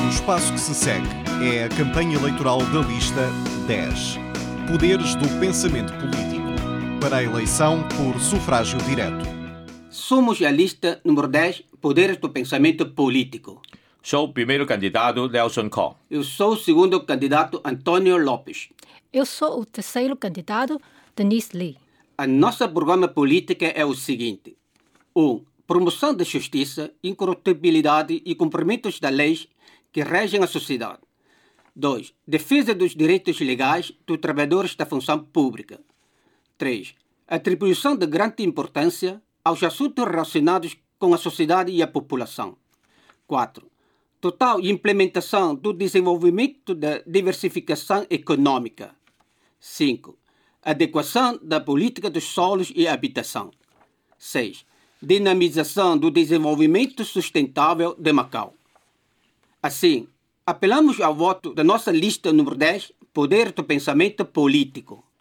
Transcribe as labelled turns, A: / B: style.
A: espaço que se segue é a campanha eleitoral da lista 10. Poderes do pensamento político. Para a eleição por sufrágio direto.
B: Somos a lista número 10, Poderes do Pensamento Político.
C: Sou o primeiro candidato, Nelson Kong.
B: Eu sou o segundo candidato, Antônio Lopes.
D: Eu sou o terceiro candidato, Denise Lee.
B: A nossa programa política é o seguinte. 1. Promoção da justiça, incorruptibilidade e cumprimentos das leis que regem a sociedade. 2. Defesa dos direitos legais dos trabalhadores da função pública. 3. Atribuição de grande importância aos assuntos relacionados com a sociedade e a população. 4. Total implementação do desenvolvimento da diversificação econômica. 5. Adequação da política dos solos e habitação. 6. Dinamização do desenvolvimento sustentável de Macau. Assim, apelamos ao voto da nossa lista número 10, Poder do Pensamento Político.